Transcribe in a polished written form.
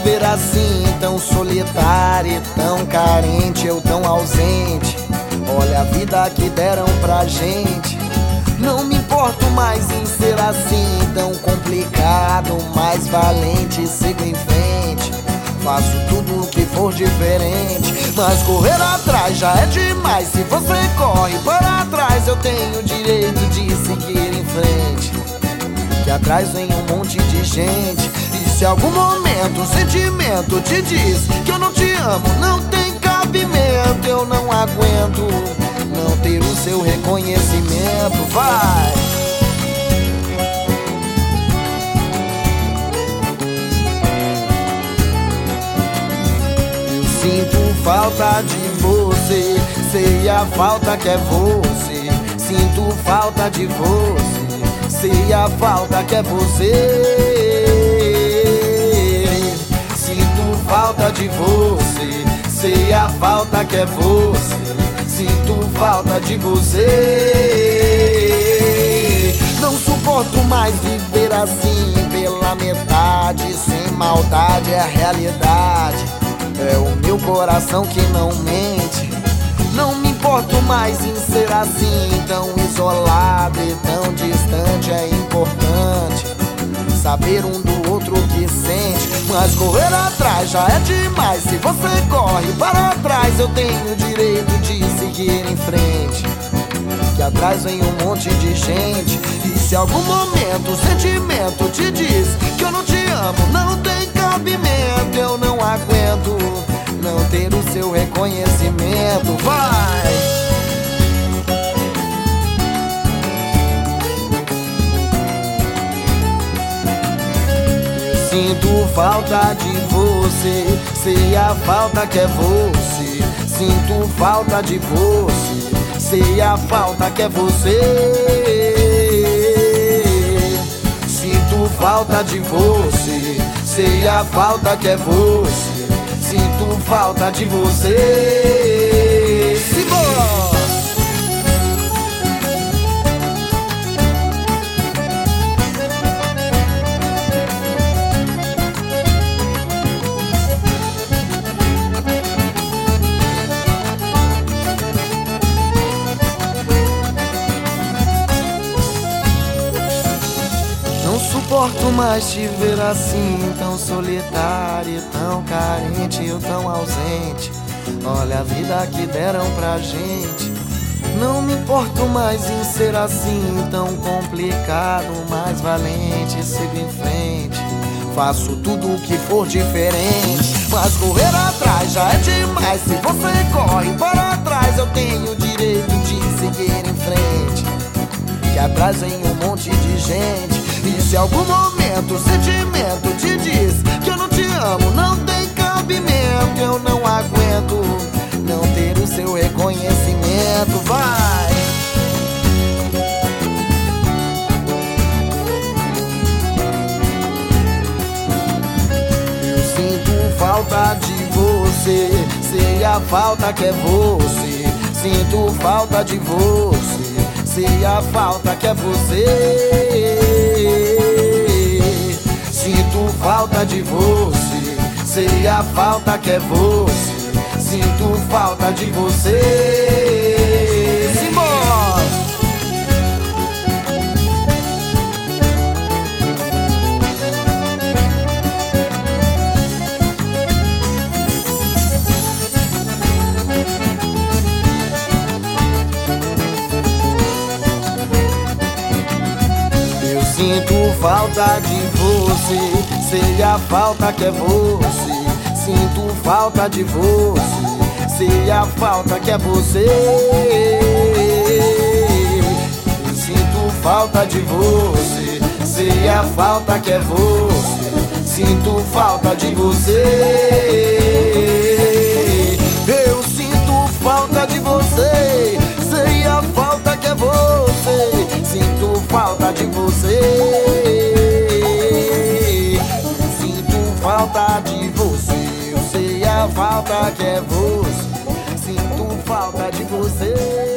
ver assim, tão solitário e tão carente, eu tão ausente. Olha a vida que deram pra gente. Não me importo mais em ser assim, tão complicado, mais valente, sigo em frente. Faço tudo o que for diferente, mas correr atrás já é demais. Se você corre para trás, eu tenho o direito de seguir em frente. Que atrás vem um monte de gente. E se algum momento um sentimento te diz que eu não te amo, não tem cabimento. Eu não aguento não ter o seu reconhecimento. Vai! Eu sinto falta de você, sei a falta que é você. Sinto falta de você, sei a falta que é você. Sinto falta de você, sei a falta que é você. Sinto falta de você. Não suporto mais viver assim, pela metade, sem maldade, é a realidade. É o meu coração que não mente. Não me importo mais em ser assim, tão isolado e tão distante. É importante saber um do outro que sente, mas correr atrás já é demais. Se você corre para trás, eu tenho o direito de seguir em frente. Que atrás vem um monte de gente. E se algum momento o sentimento te diz que eu não te amo, não tem cabimento. Eu não aguento não ter o seu reconhecimento. Vai! Sinto falta de você, sei a falta que é você. Sinto falta de você, sei a falta que é você. Sinto falta de você, sei a falta que é você. Sinto falta de você. Simbora! Não suporto mais te ver assim, tão solitário, tão carente, eu tão ausente. Olha a vida que deram pra gente. Não me importo mais em ser assim, tão complicado, mais valente, sigo em frente. Faço tudo o que for diferente, mas correr atrás já é demais. Se você corre para trás, eu tenho o direito de seguir em frente. Que atrás vem um monte de gente. E se algum momento o sentimento te diz que eu não te amo, não tem cabimento. Eu não aguento não ter o seu reconhecimento. Vai! Eu sinto falta de você, sei a falta que é você. Sinto falta de você, sei a falta que é você. Sinto falta de você, sei a falta que é você. Sinto falta de você. Simbora! Sinto falta de você, sei a falta que é você. Sinto falta de você, sei a falta que é você. Sinto falta de você, sei a falta que é você. Sinto falta de você. Eu sinto falta de você, sei a falta que é você. Sinto falta de você. Sinto falta de você, eu sei a falta que é você. Sinto falta de você.